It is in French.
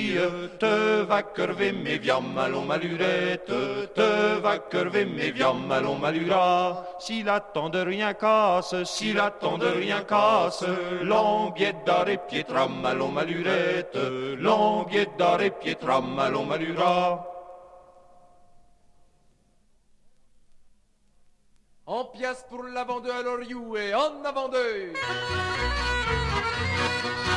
te va crever mes viam, allons malurette, te va crever mes viam, allons malura. Si la temps de rien casse, si la temps de rien casse, l'ambiette d'arrêt pietram, allons malurette, l'ambiette d'arrêt pietram, allons malura. En pièce pour l'avant deux à l'Oriou et en avant deux.